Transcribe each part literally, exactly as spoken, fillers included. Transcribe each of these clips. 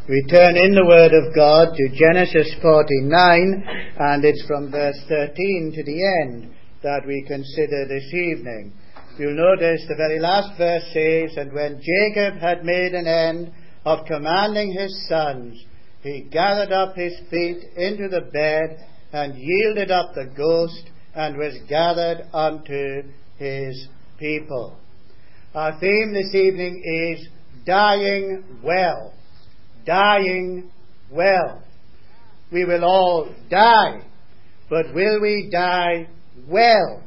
We turn in the Word of God to Genesis forty-nine, and it's from verse thirteen to the end that we consider this evening. You'll notice the very last verse says, "And when Jacob had made an end of commanding his sons, he gathered up his feet into the bed, and yielded up the ghost, and was gathered unto his people." Our theme this evening is dying well. Dying well. We will all die, but will we die well?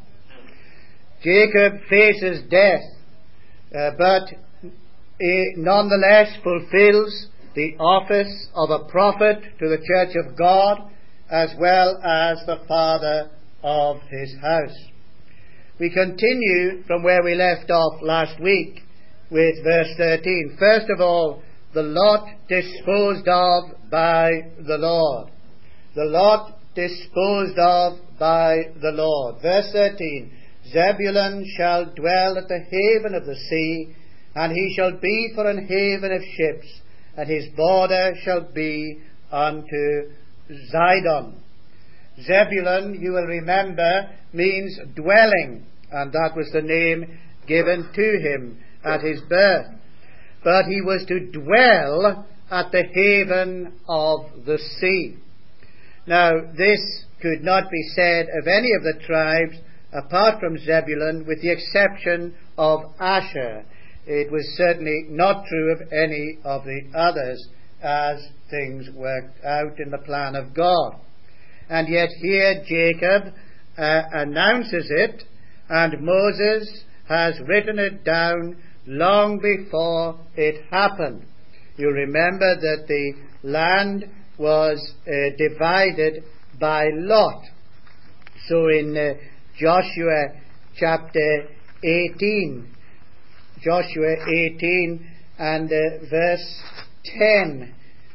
Jacob faces death, uh, but he nonetheless fulfills the office of a prophet to the church of God, as well as the father of his house. We continue from where we left off last week with verse thirteen. First of all, the lot disposed of by the Lord. The lot disposed of by the Lord. Verse thirteen, "Zebulun shall dwell at the haven of the sea, and he shall be for an haven of ships, and his border shall be unto Zidon." Zebulun, you will remember, means dwelling, and that was the name given to him at his birth. But he was to dwell at the haven of the sea. Now, this could not be said of any of the tribes apart from Zebulun, with the exception of Asher. It was certainly not true of any of the others as things worked out in the plan of God. And yet here Jacob uh, announces it, and Moses has written it down long before it happened. You remember that the land was uh, divided by lot. So in uh, Joshua chapter eighteen, Joshua eighteen and uh, verse ten,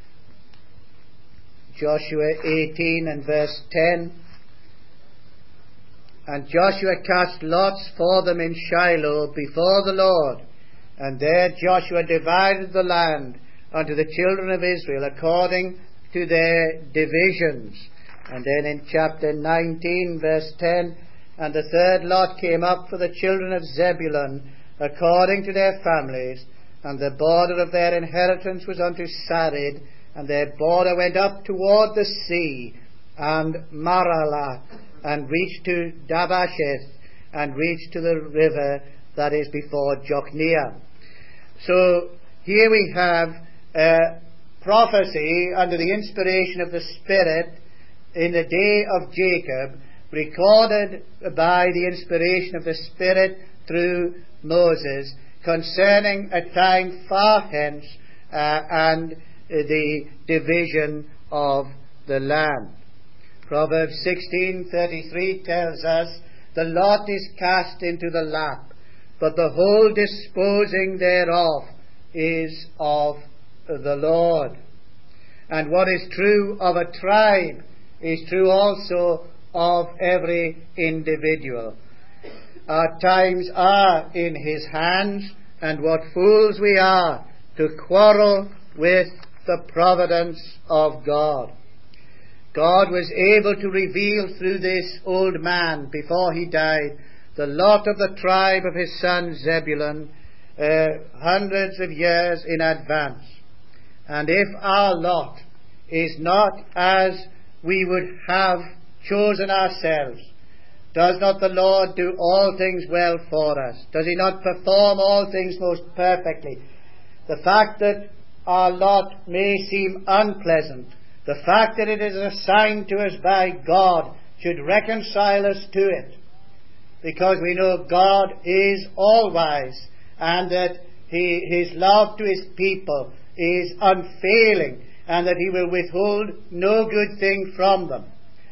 Joshua eighteen and verse ten, "And Joshua cast lots for them in Shiloh before the Lord, and there Joshua divided the land unto the children of Israel according to their divisions." And then in chapter nineteen, verse ten, "And the third lot came up for the children of Zebulun according to their families, and the border of their inheritance was unto Sarid, and their border went up toward the sea, and Maralah, and reached to Dabasheth, and reached to the river that is before Jokneam." So here we have a prophecy under the inspiration of the Spirit in the day of Jacob, recorded by the inspiration of the Spirit through Moses, concerning a time far hence uh, and the division of the land. Proverbs sixteen thirty-three tells us, "The lot is cast into the lap, but the whole disposing thereof is of the Lord." And what is true of a tribe is true also of every individual. Our times are in his hands, and what fools we are to quarrel with the providence of God. God was able to reveal through this old man, before he died, the lot of the tribe of his son Zebulun uh, hundreds of years in advance. And if our lot is not as we would have chosen ourselves, does not the Lord do all things well for us? Does he not perform all things most perfectly? The fact that our lot may seem unpleasant, the fact that it is assigned to us by God, should reconcile us to it, because we know God is all-wise, and that he, his love to his people is unfailing, and that he will withhold no good thing from them.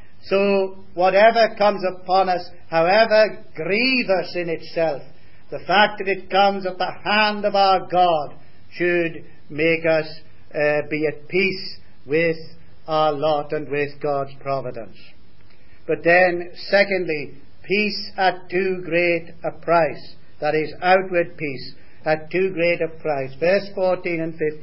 So whatever comes upon us, however grievous in itself, the fact that it comes at the hand of our God should make us uh, be at peace with our lot and with God's providence. But then, secondly, peace at too great a price. That is, outward peace at too great a price. Verse fourteen and fifteen.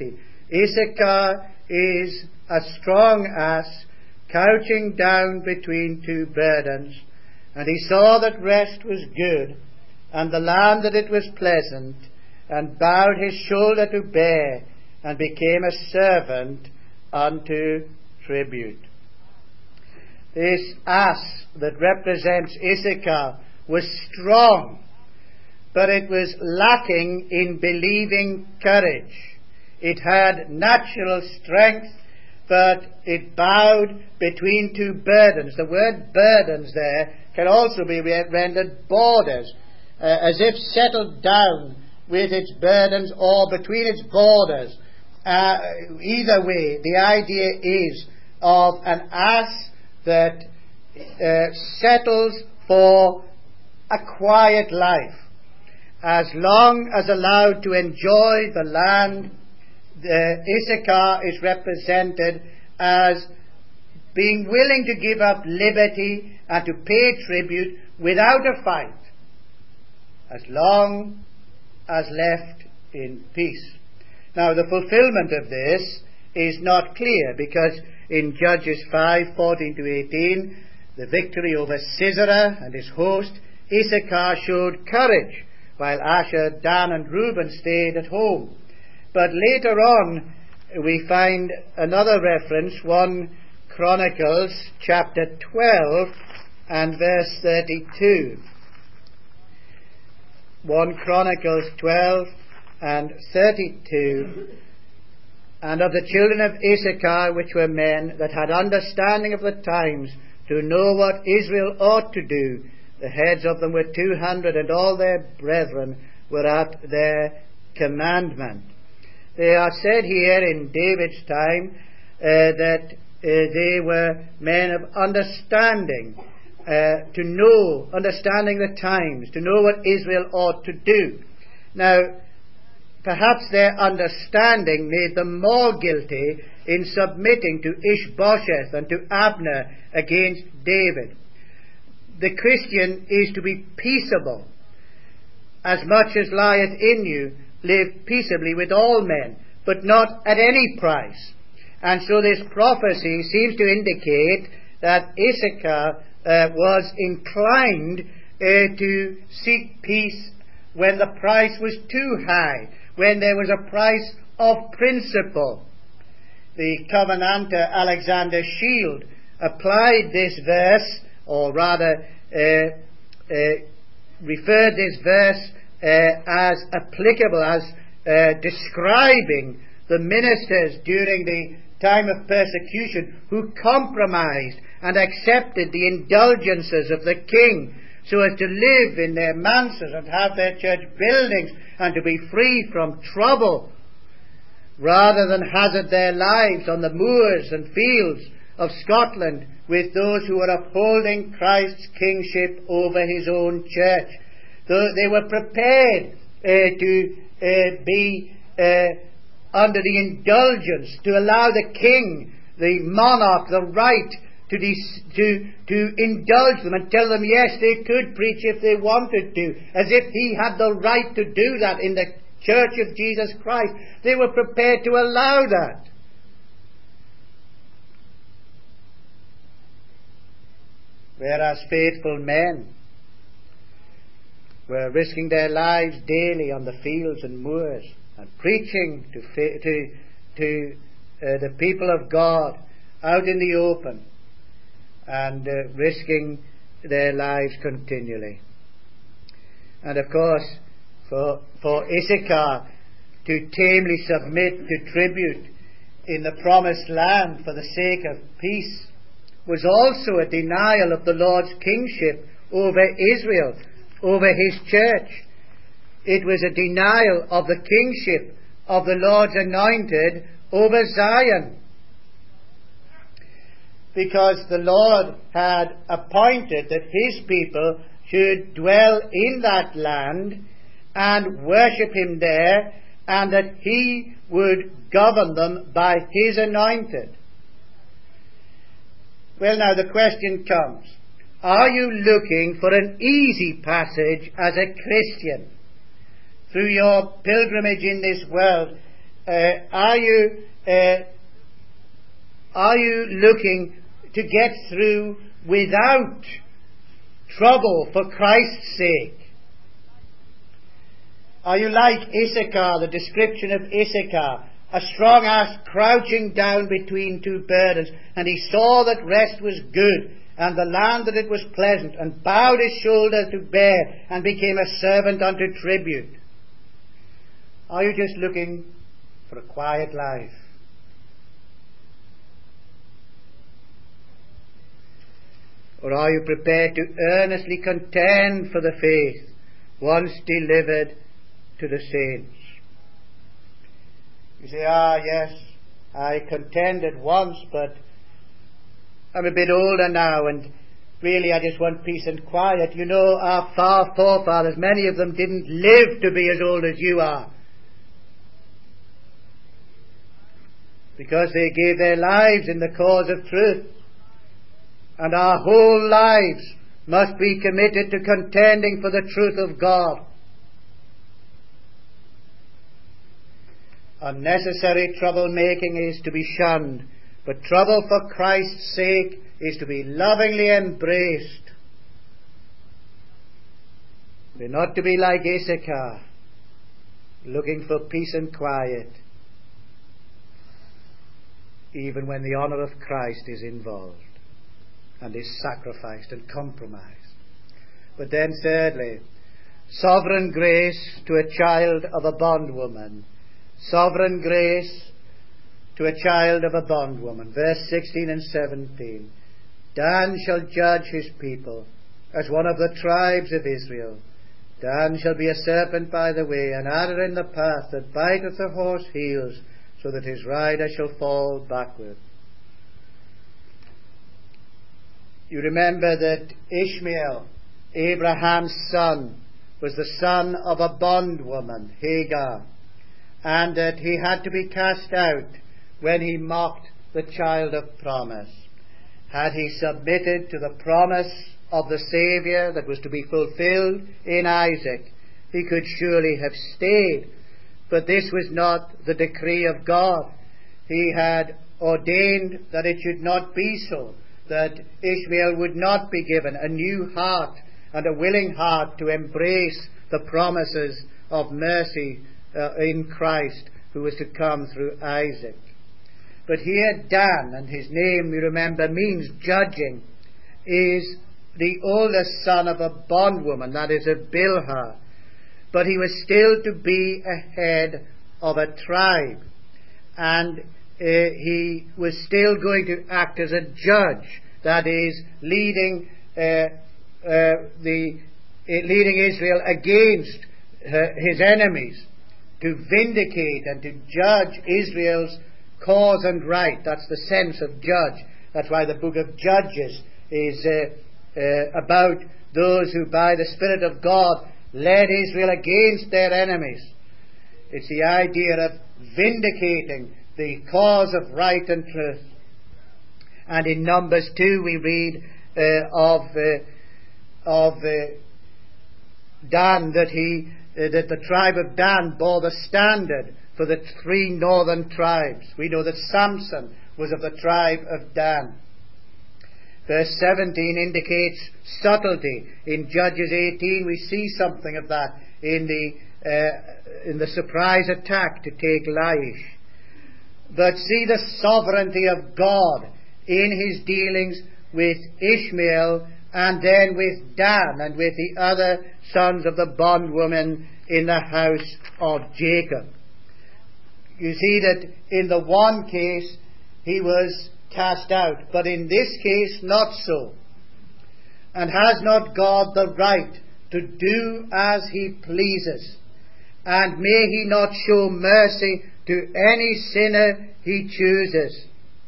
Issachar is a strong ass couching down between two burdens, and he saw that rest was good, and the land that it was pleasant, and bowed his shoulder to bear, and became a servant unto tribute. This ass that represents Issachar was strong, but it was lacking in believing courage. It had natural strength, but it bowed between two burdens. The word burdens there can also be rendered borders, uh, as if settled down with its burdens or between its borders. Uh, either way, the idea is of an ass that uh, settles for a quiet life. As long as allowed to enjoy the land, the Issachar is represented as being willing to give up liberty and to pay tribute without a fight, as long as left in peace. Now, the fulfillment of this is not clear, because in Judges five, fourteen to eighteen, the victory over Sisera and his host, Issachar showed courage, while Asher, Dan and Reuben stayed at home. But later on, we find another reference, First Chronicles chapter twelve and verse thirty-two. First Chronicles twelve and thirty-two. And of the children of Issachar, which were men that had understanding of the times, to know what Israel ought to do, the heads of them were two hundred, and all their brethren were at their commandment. They are said here in David's time uh, that uh, they were men of understanding, uh, to know, understanding the times, to know what Israel ought to do. Now, perhaps their understanding made them more guilty in submitting to Ishbosheth and to Abner against David. The Christian is to be peaceable. As much as lieth in you, live peaceably with all men, but not at any price. And so this prophecy seems to indicate that Issachar uh, was inclined uh, to seek peace when the price was too high, when there was a price of principle. The Covenanter Alexander Shield applied this verse, or rather uh, uh, referred this verse uh, as applicable, as uh, describing the ministers during the time of persecution who compromised and accepted the indulgences of the king so as to live in their manses and have their church buildings and to be free from trouble, rather than hazard their lives on the moors and fields of Scotland with those who were upholding Christ's kingship over his own church. Though they were prepared uh, to uh, be uh, under the indulgence, to allow the king, the monarch, the right to, dis- to, to indulge them and tell them, yes, they could preach if they wanted to, as if he had the right to do that in the Church of Jesus Christ. They were prepared to allow that. Whereas faithful men were risking their lives daily on the fields and moors and preaching to fa- to, to uh, the people of God out in the open, and uh, risking their lives continually. And of course, for, for Issachar to tamely submit to tribute in the promised land for the sake of peace was also a denial of the Lord's kingship over Israel, over his church. It was a denial of the kingship of the Lord's anointed over Zion, because the Lord had appointed that his people should dwell in that land and worship him there, and that he would govern them by his anointed. Well, now the question comes, are you looking for an easy passage as a Christian? Through your pilgrimage in this world, Uh, are you uh, are you looking to get through without trouble for Christ's sake? Are you like Issachar, the description of Issachar, a strong ass crouching down between two burdens, and he saw that rest was good, and the land that it was pleasant, and bowed his shoulder to bear, and became a servant unto tribute? Are you just looking for a quiet life? Or are you prepared to earnestly contend for the faith once delivered to the saints? You say, ah, yes, I contended once, but I'm a bit older now, and really I just want peace and quiet. You know, our far forefathers, many of them didn't live to be as old as you are, because they gave their lives in the cause of truth. And our whole lives must be committed to contending for the truth of God. Unnecessary troublemaking is to be shunned, but trouble for Christ's sake is to be lovingly embraced. We're not to be like Issachar, looking for peace and quiet, even when the honour of Christ is involved and is sacrificed and compromised. But then thirdly, sovereign grace to a child of a bondwoman. Sovereign grace to a child of a bondwoman. Verse sixteen and seventeen. Dan shall judge his people as one of the tribes of Israel. Dan shall be a serpent by the way, an adder in the path, that biteth the horse heels, so that his rider shall fall backward. You remember that Ishmael, Abraham's son, was the son of a bondwoman, Hagar, and that he had to be cast out when he mocked the child of promise. Had he submitted to the promise of the Saviour that was to be fulfilled in Isaac, he could surely have stayed. But this was not the decree of God. He had ordained that it should not be so, that Ishmael would not be given a new heart and a willing heart to embrace the promises of mercy uh, in Christ, who was to come through Isaac. But here Dan, and his name, you remember, means judging, is the oldest son of a bondwoman, that is of Bilhah. But he was still to be a head of a tribe, and uh, he was still going to act as a judge, that is, leading uh, uh, the uh, leading Israel against uh, his enemies, to vindicate and to judge Israel's cause and right. That's the sense of judge. That's why the book of Judges is uh, uh, about those who by the Spirit of God led Israel against their enemies. It's the idea of vindicating the cause of right and truth. And in Numbers two we read uh, of uh, of uh, Dan, that he uh, that the tribe of Dan bore the standard for the three northern tribes. We know that Samson was of the tribe of Dan. Verse seventeen indicates subtlety. In Judges eighteen we see something of that in the uh, in the surprise attack to take Laish. But see the sovereignty of God in his dealings with Ishmael, and then with Dan and with the other sons of the bondwoman in the house of Jacob. You see that in the one case he was cast out, but in this case not so. And has not God the right to do as he pleases? And may he not show mercy to any sinner he chooses?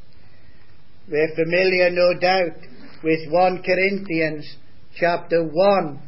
We're familiar, no doubt, with First Corinthians chapter one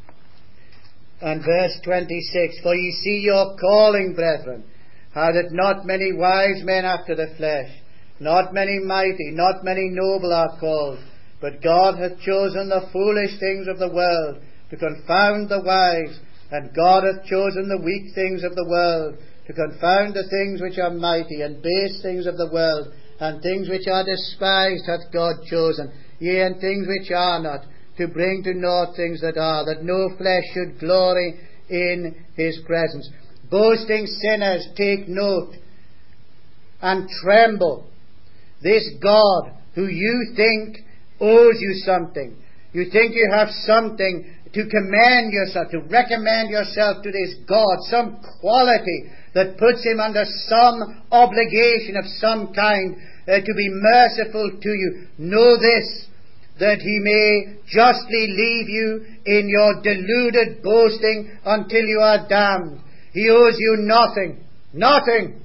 and verse twenty-six. For ye see your calling, brethren, how that not many wise men after the flesh, not many mighty, not many noble are called, but God hath chosen the foolish things of the world to confound the wise, and God hath chosen the weak things of the world to confound the things which are mighty, and base things of the world, and things which are despised hath God chosen, yea, and things which are not, to bring to naught things that are, that no flesh should glory in his presence. Boasting sinners, take note and tremble. This God who you think owes you something, you think you have something to commend yourself, to recommend yourself to this God, some quality that puts him under some obligation of some kind uh, to be merciful to you. Know this, that he may justly leave you in your deluded boasting until you are damned. He owes you nothing. Nothing.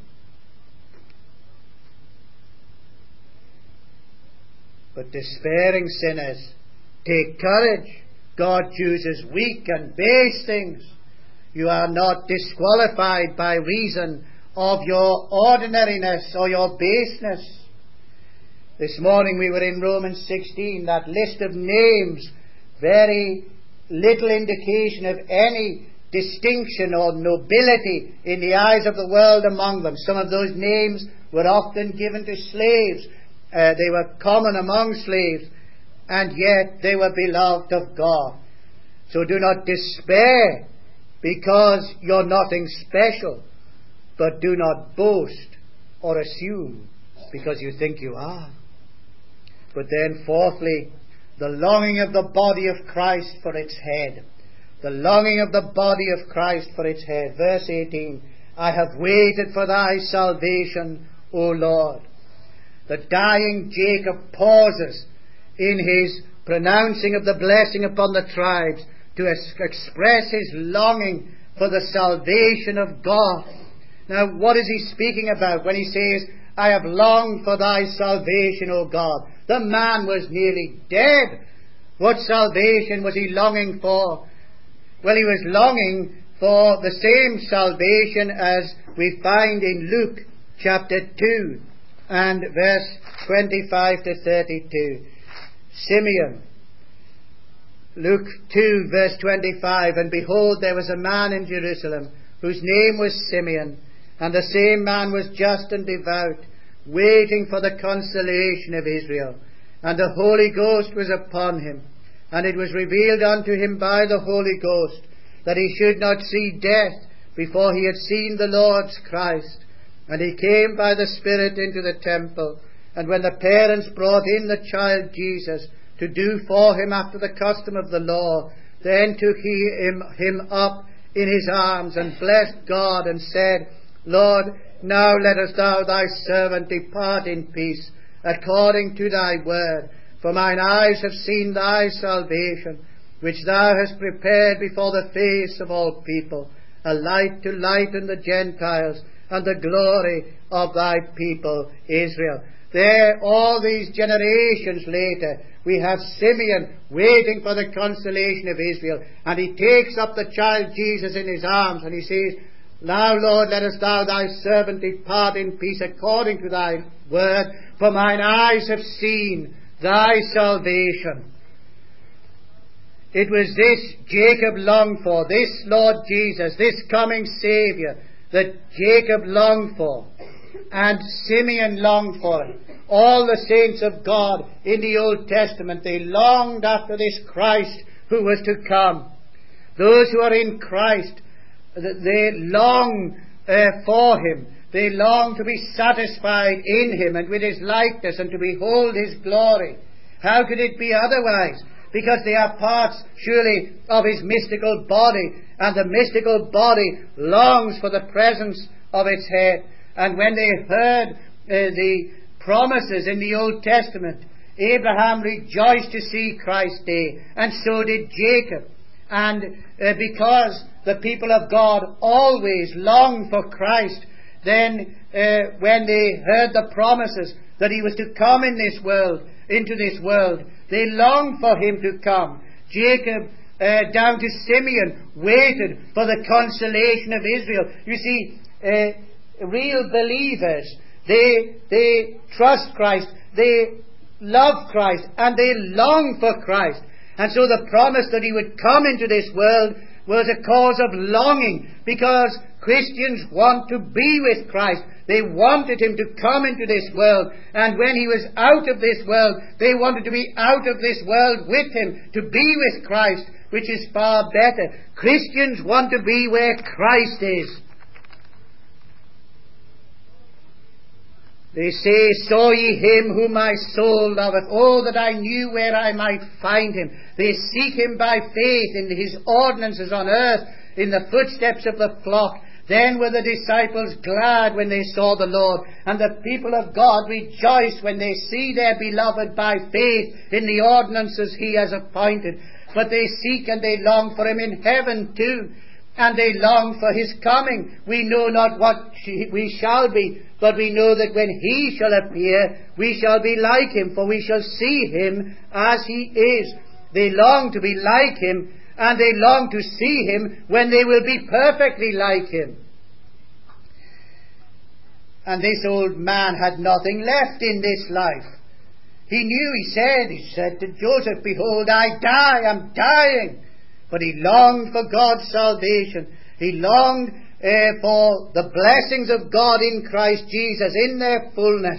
But despairing sinners, take courage. God chooses weak and base things. You are not disqualified by reason of your ordinariness or your baseness. This morning we were in Romans sixteen, that list of names, very little indication of any distinction or nobility in the eyes of the world among them. Some of those names were often given to slaves. Uh, they were common among slaves, and yet they were beloved of God. So do not despair because you're nothing special, but do not boast or assume because you think you are. But then fourthly, the longing of the body of Christ for its head. The longing of the body of Christ for its head. Verse eighteen, I have waited for thy salvation, O Lord. The dying Jacob pauses in his pronouncing of the blessing upon the tribes to es- express his longing for the salvation of God. Now, what is he speaking about when he says, I have longed for thy salvation, O God? The man was nearly dead. What salvation was he longing for? Well, he was longing for the same salvation as we find in Luke chapter two and verse twenty-five to thirty-two. Simeon, Luke two verse twenty-five, and behold, there was a man in Jerusalem whose name was Simeon, and the same man was just and devout, waiting for the consolation of Israel. And the Holy Ghost was upon him, and it was revealed unto him by the Holy Ghost that he should not see death before he had seen the Lord's Christ. And he came by the Spirit into the temple. And when the parents brought in the child Jesus to do for him after the custom of the law, then took he him, him up in his arms, and blessed God, and said, Lord, now lettest thou thy servant depart in peace, according to thy word. For mine eyes have seen thy salvation, which thou hast prepared before the face of all people, a light to lighten the Gentiles, and the glory of thy people Israel. There, all these generations later, we have Simeon waiting for the consolation of Israel, and he takes up the child Jesus in his arms, and he says, Now, Lord, lettest thou thy servant depart in peace according to thy word, for mine eyes have seen thy salvation. It was this Jacob longed for, this Lord Jesus, this coming Saviour, that Jacob longed for, and Simeon longed for it. All the saints of God in the Old Testament, they longed after this Christ who was to come. Those who are in Christ, they long uh, for him. They long to be satisfied in him and with his likeness, and to behold his glory. How could it be otherwise? Because they are parts, surely, of his mystical body, and the mystical body longs for the presence of its head. And when they heard uh, the promises in the Old Testament, Abraham rejoiced to see Christ's day, and so did Jacob. And uh, because the people of God always long for Christ, then uh, when they heard the promises that he was to come in this world, into this world, they longed for him to come. Jacob, uh, down to Simeon, waited for the consolation of Israel. You see, uh, real believers, they they trust Christ, they love Christ, and they long for Christ. And so the promise that he would come into this world was a cause of longing, because Christians want to be with Christ. They wanted him to come into this world, and when he was out of this world, they wanted to be out of this world with him, to be with Christ, which is far better. Christians want to be where Christ is. They say, saw ye him whom my soul loveth? Oh, that I knew where I might find him. They seek him by faith in his ordinances on earth, in the footsteps of the flock. Then were the disciples glad when they saw the Lord, and the people of God rejoice when they see their beloved by faith in the ordinances he has appointed. But they seek and they long for him in heaven too, and they long for his coming. We know not what we shall be, but we know that when he shall appear, we shall be like him, for we shall see him as he is. They long to be like him, and they long to see him when they will be perfectly like him. And this old man had nothing left in this life. He knew, he said, he said to Joseph, behold, I die, I'm dying. But he longed for God's salvation. He longed uh, for the blessings of God in Christ Jesus in their fullness.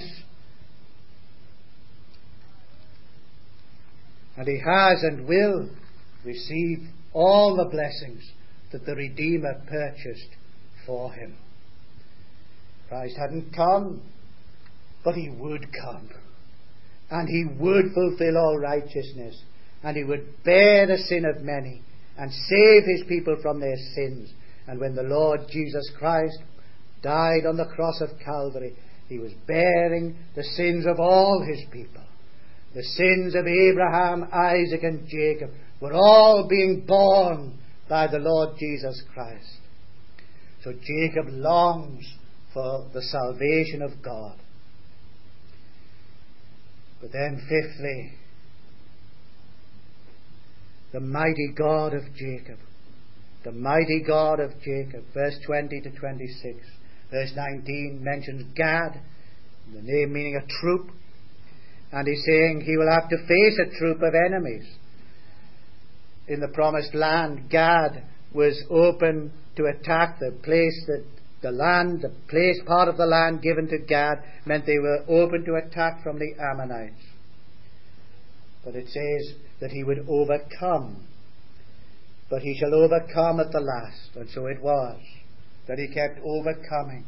And he has and will receive all the blessings that the Redeemer purchased for him. Christ hadn't come, but he would come. And he would fulfill all righteousness. And he would bear the sin of many and save his people from their sins. And when the Lord Jesus Christ died on the cross of Calvary, he was bearing the sins of all his people. The sins of Abraham, Isaac and Jacob were all being borne by the Lord Jesus Christ. So Jacob longs for the salvation of God. But then fifthly, the mighty God of Jacob. The mighty God of Jacob. Verse twenty to twenty-six. Verse nineteen mentions Gad, the name meaning a troop. And he's saying he will have to face a troop of enemies. In the promised land, Gad was open to attack. The place that the land, the place, part of the land given to Gad meant they were open to attack from the Ammonites. But it says that he would overcome. But he shall overcome at the last. And so it was that he kept overcoming.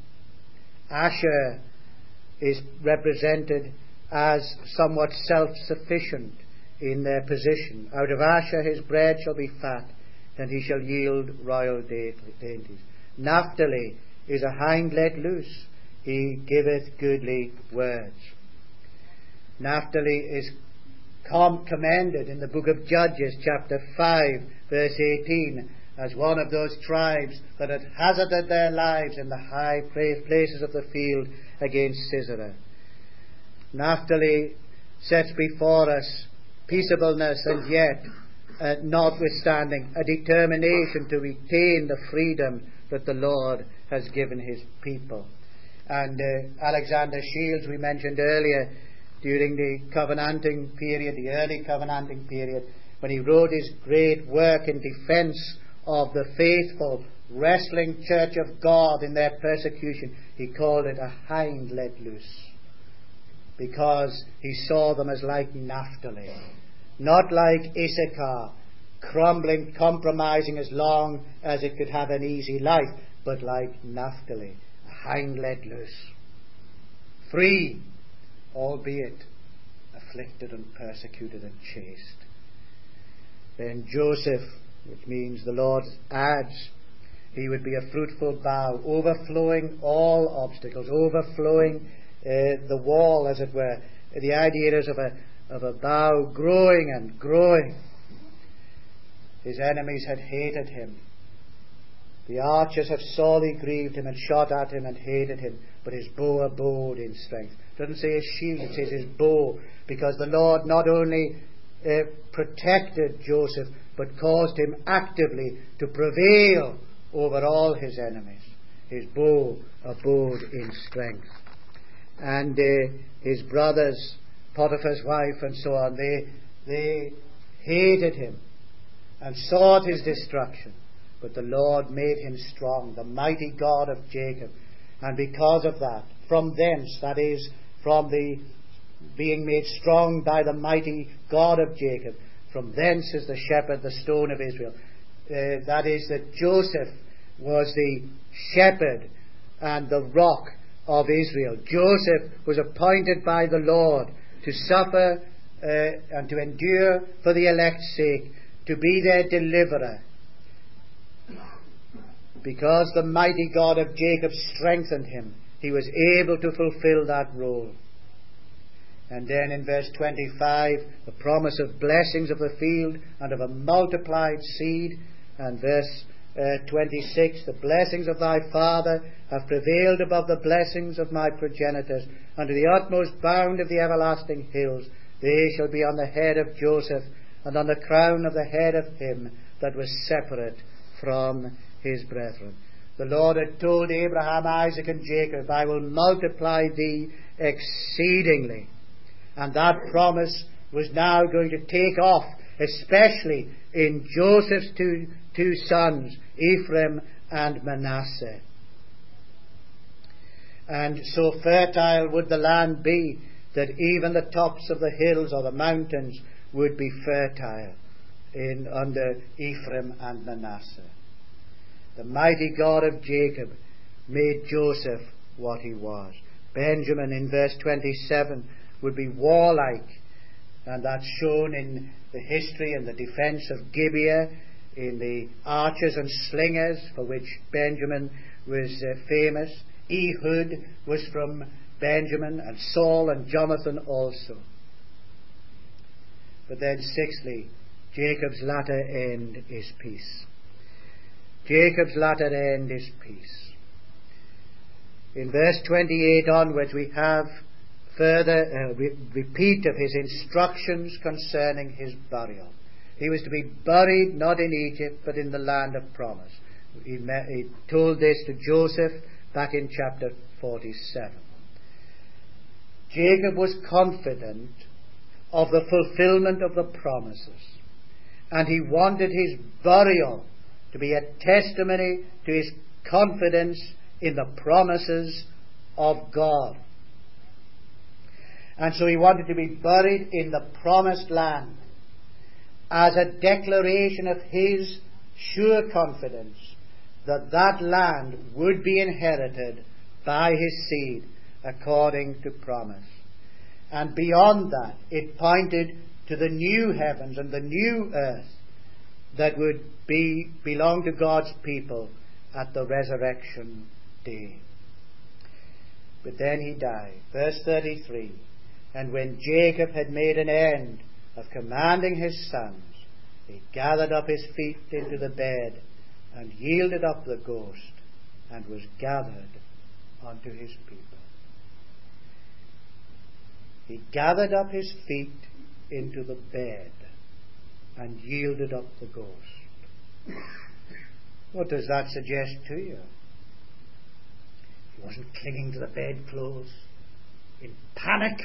Asher is represented as somewhat self-sufficient in their position. Out of Asher his bread shall be fat, and he shall yield royal dainties. Naphtali is a hind let loose. He giveth goodly words. Naphtali is com- commended in the book of Judges, chapter five, verse eighteen, as one of those tribes that had hazarded their lives in the high places of the field against Sisera. Naphtali sets before us peaceableness, and yet, uh, notwithstanding, a determination to retain the freedom that the Lord has given his people. And uh, Alexander Shields, we mentioned earlier, during the covenanting period, the early covenanting period, when he wrote his great work in defense of the faithful, wrestling church of God in their persecution, he called it a hind let loose, because he saw them as like Naphtali, not like Issachar, crumbling, compromising as long as it could have an easy life, but like Naphtali, a hind let loose, free, albeit afflicted and persecuted and chased. Then Joseph, which means the Lord adds, he would be a fruitful bough, overflowing all obstacles, overflowing uh, the wall, as it were. The idea is of a, of a bough growing and growing. His enemies had hated him. The archers have sorely grieved him and shot at him and hated him, but his bow abode in strength. It doesn't say his shield, it says his bow, because the Lord not only uh, protected Joseph, but caused him actively to prevail over all his enemies. His bow abode in strength. And uh, his brothers, Potiphar's wife and so on, they, they hated him and sought his destruction. but the Lord made him strong, the mighty God of Jacob. And because of that, from thence, that is, from the being made strong by the mighty God of Jacob, from thence is the shepherd, the stone of Israel. Uh, that is, that Joseph was the shepherd and the rock of Israel. Joseph was appointed by the Lord to suffer uh, and to endure for the elect's sake, to be their deliverer, because the mighty God of Jacob strengthened him. He was able to fulfill that role. And then in verse twenty-five, the promise of blessings of the field and of a multiplied seed. And verse uh, twenty-six, the blessings of thy father have prevailed above the blessings of my progenitors, unto the utmost bound of the everlasting hills. They shall be on the head of Joseph, and on the crown of the head of him that was separate from his brethren. The Lord had told Abraham, Isaac, and Jacob, I will multiply thee exceedingly. And that promise was now going to take off, especially in Joseph's two, two sons, Ephraim and Manasseh. And so fertile would the land be that even the tops of the hills or the mountains would be fertile in under Ephraim and Manasseh. The mighty God of Jacob made Joseph what he was. Benjamin, in verse twenty-seven, would be warlike, and that's shown in the history and the defence of Gibeah, in the archers and slingers for which Benjamin was uh, famous. Ehud was from Benjamin, and Saul and Jonathan also. But then sixthly, Jacob's latter end is peace. Jacob's latter end is peace. In verse twenty-eight onwards we have further uh, re- repeat of his instructions concerning his burial. He was to be buried not in Egypt but in the land of promise. He, met, he told this to Joseph back in chapter forty-seven. Jacob was confident of the fulfillment of the promises, and he wanted his burial to be a testimony to his confidence in the promises of God. And so he wanted to be buried in the promised land as a declaration of his sure confidence that that land would be inherited by his seed according to promise. And beyond that, it pointed to the new heavens and the new earth that would be belong to God's people at the resurrection day. But then he died. Verse thirty-three, and when Jacob had made an end of commanding his sons, he gathered up his feet into the bed and yielded up the ghost, and was gathered unto his people. He gathered up his feet into the bed and yielded up the ghost. What does that suggest to you? He wasn't clinging to the bedclothes in panic.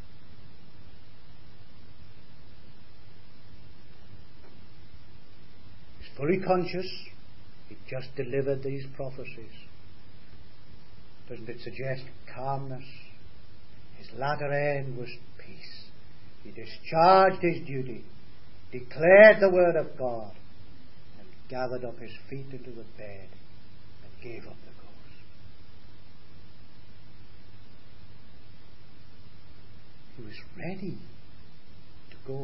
He's fully conscious. He just delivered these prophecies. Doesn't it suggest calmness? His latter end was peace. He discharged his duty, declared the word of God, and gathered up his feet into the bed and gave up the ghost. He was ready to go.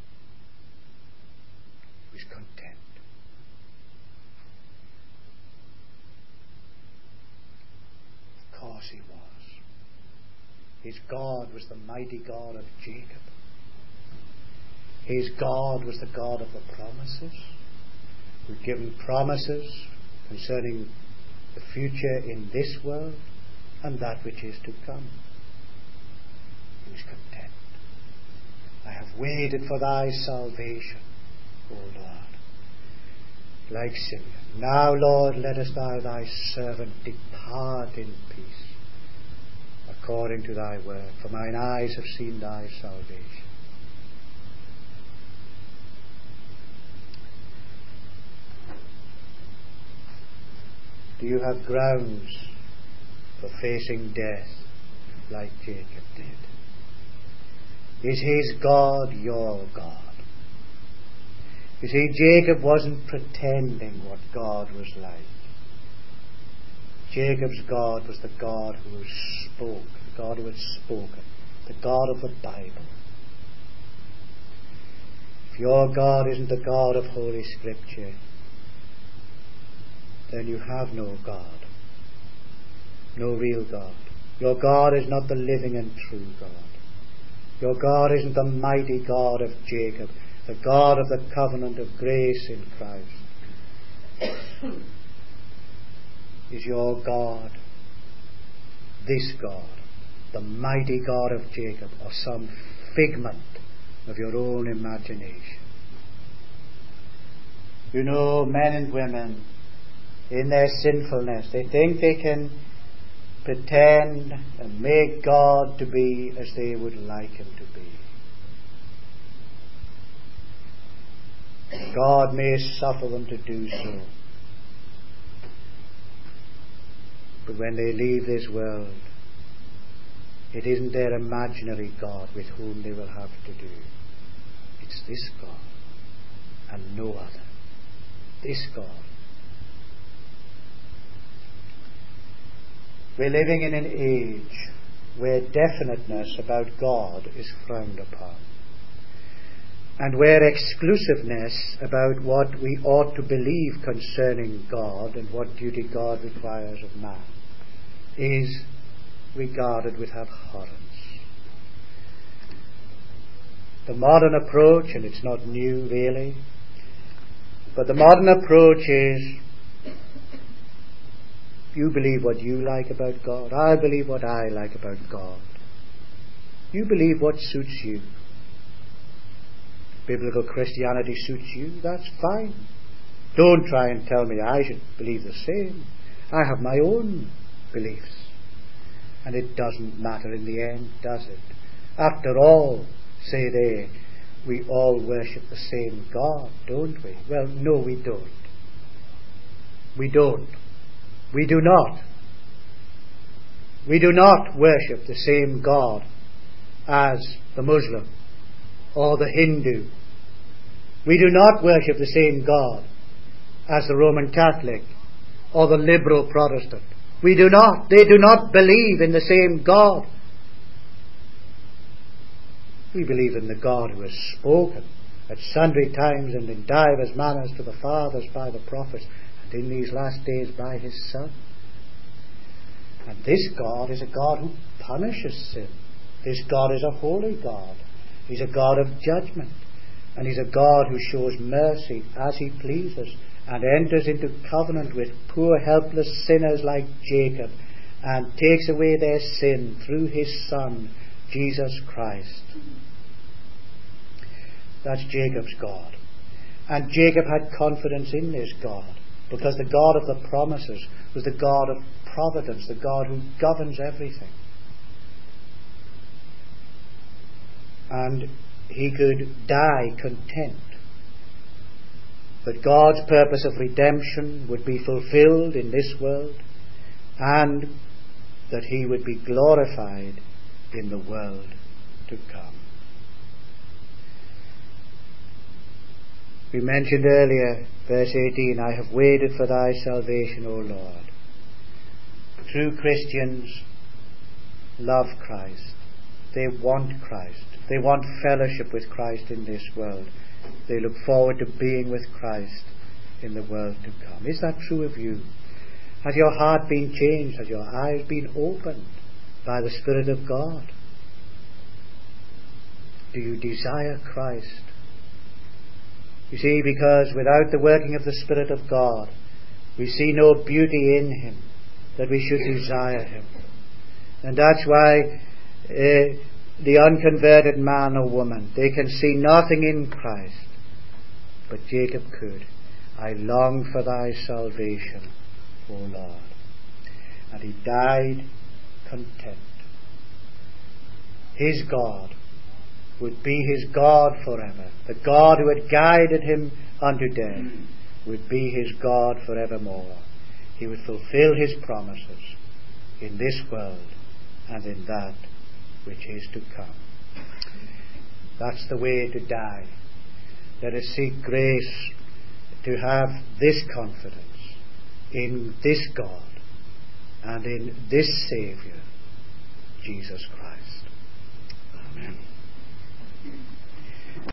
He was content. Of course he was. His God was the mighty God of Jacob. His God was the God of the promises, who had given promises concerning the future in this world and that which is to come. He was content. I have waited for thy salvation, O Lord. Like Simeon, now, Lord, lettest thou thy servant depart in peace, according to thy word, for mine eyes have seen thy salvation. Do you have grounds for facing death like Jacob did? Is his God your God? You see, Jacob wasn't pretending what God was like. Jacob's God was the God who spoke, the God who had spoken, the God of the Bible. If your God isn't the God of Holy Scripture, then you have no God, no real God. Your God is not the living and true God. Your God isn't the mighty God of Jacob, the God of the covenant of grace in Christ. Is your God this God, the mighty God of Jacob, or some figment of your own imagination? You know, men and women, in their sinfulness, they think they can pretend and make God to be as they would like him to be. God may suffer them to do so. But when they leave this world, it isn't their imaginary God with whom they will have to do. It's this God and no other. This God. We're living in an age where definiteness about God is frowned upon, and where exclusiveness about what we ought to believe concerning God and what duty God requires of man is regarded with abhorrence. The modern approach, and it's not new really, but the modern approach is, you believe what you like about God, I believe what I like about God. You believe what suits you. Biblical Christianity suits you, that's fine. Don't try and tell me I should believe the same. I have my own beliefs. And it doesn't matter in the end, does it? After all, say they, we all worship the same God, don't we? Well, no, we don't. We don't. We do not. We do not worship the same God as the Muslim or the Hindu. We do not worship the same God as the Roman Catholic or the liberal Protestant. We do not. They do not believe in the same God. We believe in the God who has spoken at sundry times and in divers manners to the fathers by the prophets, and in these last days by his Son. And this God is a God who punishes sin. This God is a holy God. He's a God of judgment. And he's a God who shows mercy as he pleases and enters into covenant with poor helpless sinners like Jacob and takes away their sin through his Son, Jesus Christ. That's Jacob's God. And Jacob had confidence in this God, because the God of the promises was the God of providence, the God who governs everything. And he could die content that God's purpose of redemption would be fulfilled in this world, and that he would be glorified in the world to come. We mentioned earlier, verse eighteen, I have waited for thy salvation, O Lord. True Christians love Christ. They want Christ. They want fellowship with Christ in this world. They look forward to being with Christ in the world to come. Is that true of you? Has your heart been changed? Has your eyes been opened by the Spirit of God? Do you desire Christ? You see, because without the working of the Spirit of God, we see no beauty in him that we should desire him. And that's why uh, the unconverted man or woman, they can see nothing in Christ. But Jacob could. I long for thy salvation, O Lord. And he died content. His God would be his God forever. The God who had guided him unto death would be his God forevermore. he would fulfill his promises in this world and in that which is to come. That's the way to die. Let us seek grace to have this confidence in this God and in this Saviour, Jesus Christ. Amen.